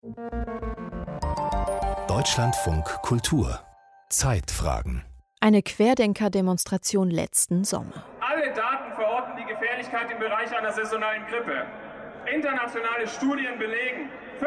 Deutschlandfunk Kultur Zeitfragen. Eine Querdenker-Demonstration letzten Sommer. Alle Daten verorten die Gefährlichkeit im Bereich einer saisonalen Grippe. Internationale Studien belegen,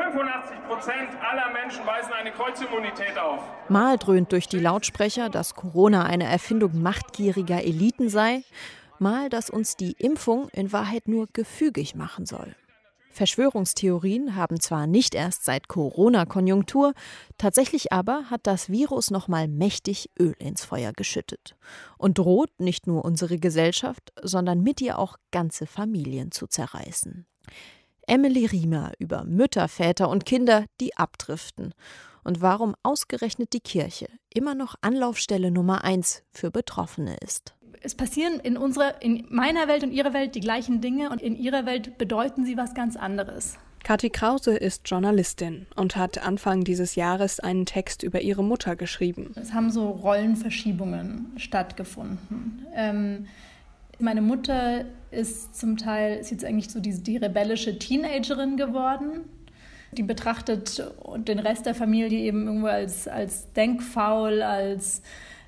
85% aller Menschen weisen eine Kreuzimmunität auf. Mal dröhnt durch die Lautsprecher, dass Corona eine Erfindung machtgieriger Eliten sei, mal, dass uns die Impfung in Wahrheit nur gefügig machen soll. Verschwörungstheorien haben zwar nicht erst seit Corona-Konjunktur, tatsächlich aber hat das Virus nochmal mächtig Öl ins Feuer geschüttet und droht nicht nur unsere Gesellschaft, sondern mit ihr auch ganze Familien zu zerreißen. Emily Riemer über Mütter, Väter und Kinder, die abdriften und warum ausgerechnet die Kirche immer noch Anlaufstelle Nummer 1 für Betroffene ist. Es passieren in meiner Welt und ihrer Welt die gleichen Dinge und in ihrer Welt bedeuten sie was ganz anderes. Kathi Krause ist Journalistin und hat Anfang dieses Jahres einen Text über ihre Mutter geschrieben. Es haben so Rollenverschiebungen stattgefunden. Meine Mutter ist jetzt eigentlich so die rebellische Teenagerin geworden. Die betrachtet den Rest der Familie eben irgendwo als denkfaul, als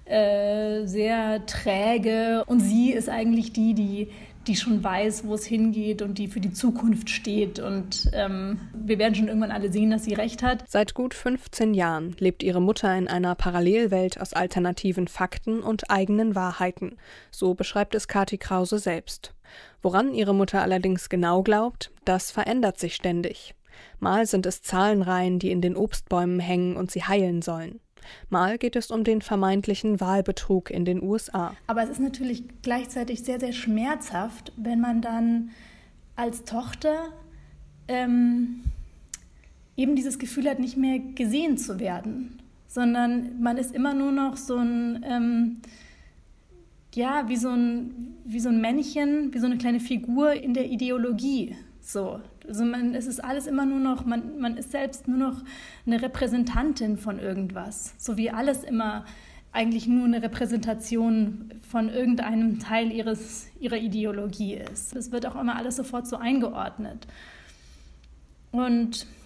sehr träge. Und sie ist eigentlich die schon weiß, wo es hingeht und die für die Zukunft steht. Und wir werden schon irgendwann alle sehen, dass sie recht hat. Seit gut 15 Jahren lebt ihre Mutter in einer Parallelwelt aus alternativen Fakten und eigenen Wahrheiten. So beschreibt es Kathi Krause selbst. Woran ihre Mutter allerdings genau glaubt, das verändert sich ständig. Mal sind es Zahlenreihen, die in den Obstbäumen hängen und sie heilen sollen. Mal geht es um den vermeintlichen Wahlbetrug in den USA. Aber es ist natürlich gleichzeitig sehr, sehr schmerzhaft, wenn man dann als Tochter eben dieses Gefühl hat, nicht mehr gesehen zu werden, sondern man ist immer nur noch so ein, wie so ein Männchen, wie so eine kleine Figur in der Ideologie. So. Also es ist alles immer nur noch, man ist selbst nur noch eine Repräsentantin von irgendwas. So wie alles immer eigentlich nur eine Repräsentation von irgendeinem Teil ihrer Ideologie ist. Das wird auch immer alles sofort so eingeordnet. Und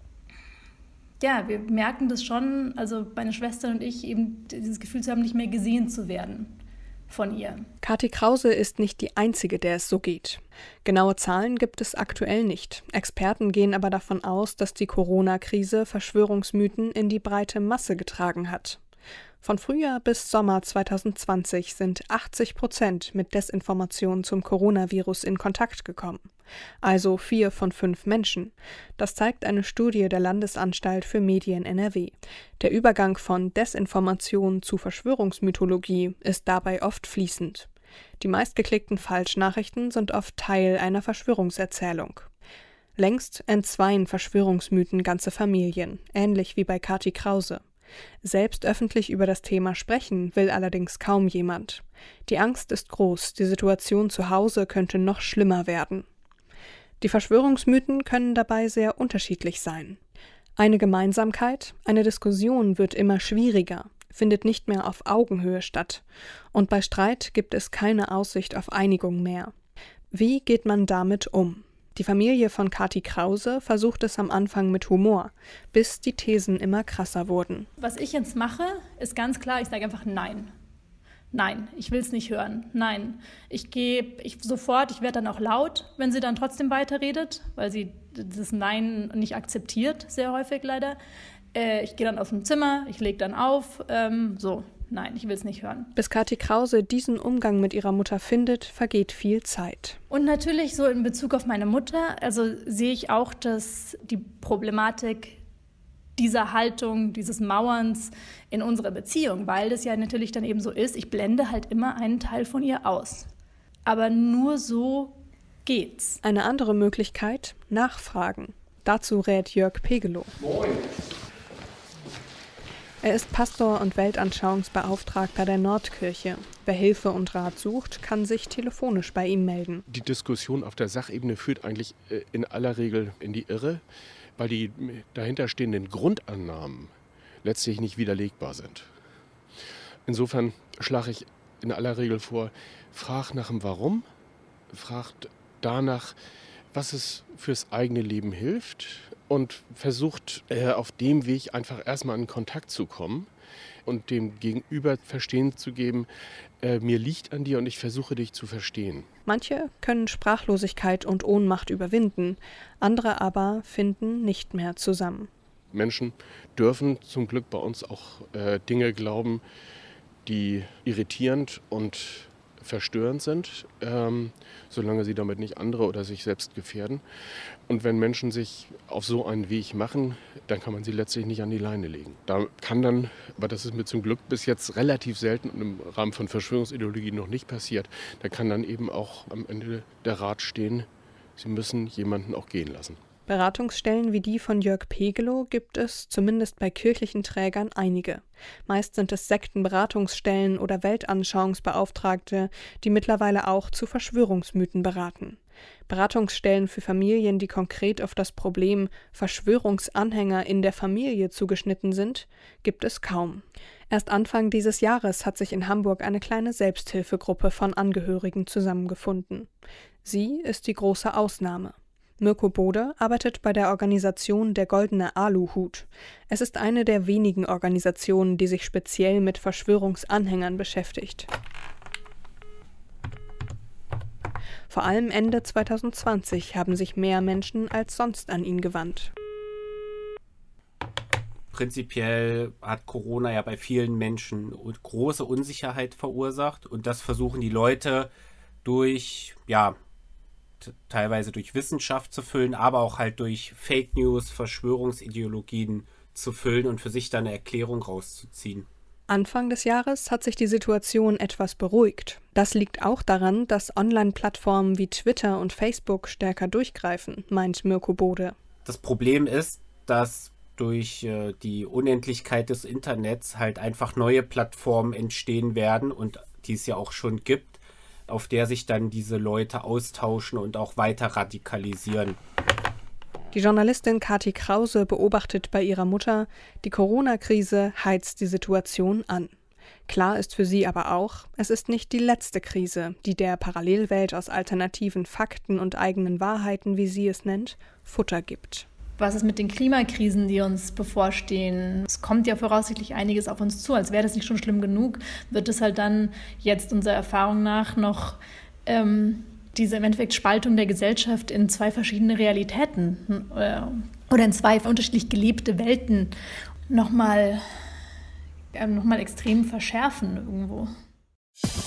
ja, wir merken das schon, also meine Schwester und ich, eben dieses Gefühl zu haben, nicht mehr gesehen zu werden von ihr. Kathi Krause ist nicht die Einzige, der es so geht. Genaue Zahlen gibt es aktuell nicht. Experten gehen aber davon aus, dass die Corona-Krise Verschwörungsmythen in die breite Masse getragen hat. Von Frühjahr bis Sommer 2020 sind 80% mit Desinformation zum Coronavirus in Kontakt gekommen. Also 4 von 5 Menschen. Das zeigt eine Studie der Landesanstalt für Medien NRW. Der Übergang von Desinformation zu Verschwörungsmythologie ist dabei oft fließend. Die meistgeklickten Falschnachrichten sind oft Teil einer Verschwörungserzählung. Längst entzweien Verschwörungsmythen ganze Familien, ähnlich wie bei Kathi Krause. Selbst öffentlich über das Thema sprechen will allerdings kaum jemand. Die Angst ist groß, die Situation zu Hause könnte noch schlimmer werden. Die Verschwörungsmythen können dabei sehr unterschiedlich sein. Eine Gemeinsamkeit, eine Diskussion wird immer schwieriger, findet nicht mehr auf Augenhöhe statt. Und bei Streit gibt es keine Aussicht auf Einigung mehr. Wie geht man damit um? Die Familie von Kathi Krause versucht es am Anfang mit Humor, bis die Thesen immer krasser wurden. Was ich jetzt mache, ist ganz klar, ich sage einfach Nein. Nein, ich will es nicht hören. Nein, ich werde dann auch laut, wenn sie dann trotzdem weiterredet, weil sie das Nein nicht akzeptiert, sehr häufig leider. Ich gehe dann aus dem Zimmer, ich lege dann auf, Nein, ich will es nicht hören. Bis Kathi Krause diesen Umgang mit ihrer Mutter findet, vergeht viel Zeit. Und natürlich so in Bezug auf meine Mutter, also sehe ich auch, dass die Problematik dieser Haltung, dieses Mauerns in unserer Beziehung, weil das ja natürlich dann eben so ist, ich blende halt immer einen Teil von ihr aus. Aber nur so geht's. Eine andere Möglichkeit, nachfragen. Dazu rät Jörg Pegelow. Moin. Er ist Pastor und Weltanschauungsbeauftragter der Nordkirche. Wer Hilfe und Rat sucht, kann sich telefonisch bei ihm melden. Die Diskussion auf der Sachebene führt eigentlich in aller Regel in die Irre, weil die dahinterstehenden Grundannahmen letztlich nicht widerlegbar sind. Insofern schlage ich in aller Regel vor, frag nach dem Warum, fragt danach, was es fürs eigene Leben hilft und versucht auf dem Weg einfach erstmal in Kontakt zu kommen und dem Gegenüber Verstehen zu geben, mir liegt an dir und ich versuche dich zu verstehen. Manche können Sprachlosigkeit und Ohnmacht überwinden, andere aber finden nicht mehr zusammen. Menschen dürfen zum Glück bei uns auch Dinge glauben, die irritierend und verstörend sind, solange sie damit nicht andere oder sich selbst gefährden. Und wenn Menschen sich auf so einen Weg machen, dann kann man sie letztlich nicht an die Leine legen. Da kann dann, aber das ist mir zum Glück bis jetzt relativ selten und im Rahmen von Verschwörungsideologie noch nicht passiert, da kann dann eben auch am Ende der Rat stehen, sie müssen jemanden auch gehen lassen. Beratungsstellen wie die von Jörg Pegelow gibt es, zumindest bei kirchlichen Trägern, einige. Meist sind es Sektenberatungsstellen oder Weltanschauungsbeauftragte, die mittlerweile auch zu Verschwörungsmythen beraten. Beratungsstellen für Familien, die konkret auf das Problem Verschwörungsanhänger in der Familie zugeschnitten sind, gibt es kaum. Erst Anfang dieses Jahres hat sich in Hamburg eine kleine Selbsthilfegruppe von Angehörigen zusammengefunden. Sie ist die große Ausnahme. Mirko Bode arbeitet bei der Organisation Der Goldene Aluhut. Es ist eine der wenigen Organisationen, die sich speziell mit Verschwörungsanhängern beschäftigt. Vor allem Ende 2020 haben sich mehr Menschen als sonst an ihn gewandt. Prinzipiell hat Corona ja bei vielen Menschen große Unsicherheit verursacht und das versuchen die Leute teilweise durch Wissenschaft zu füllen, aber auch halt durch Fake News, Verschwörungsideologien zu füllen und für sich dann eine Erklärung rauszuziehen. Anfang des Jahres hat sich die Situation etwas beruhigt. Das liegt auch daran, dass Online-Plattformen wie Twitter und Facebook stärker durchgreifen, meint Mirko Bode. Das Problem ist, dass durch die Unendlichkeit des Internets halt einfach neue Plattformen entstehen werden und die es ja auch schon gibt, auf der sich dann diese Leute austauschen und auch weiter radikalisieren. Die Journalistin Kathi Krause beobachtet bei ihrer Mutter, die Corona-Krise heizt die Situation an. Klar ist für sie aber auch, es ist nicht die letzte Krise, die der Parallelwelt aus alternativen Fakten und eigenen Wahrheiten, wie sie es nennt, Futter gibt. Was ist mit den Klimakrisen, die uns bevorstehen? Es kommt ja voraussichtlich einiges auf uns zu. Als wäre das nicht schon schlimm genug, wird es halt dann jetzt unserer Erfahrung nach noch diese im Endeffekt Spaltung der Gesellschaft in zwei verschiedene Realitäten oder in zwei unterschiedlich gelebte Welten nochmal extrem verschärfen irgendwo.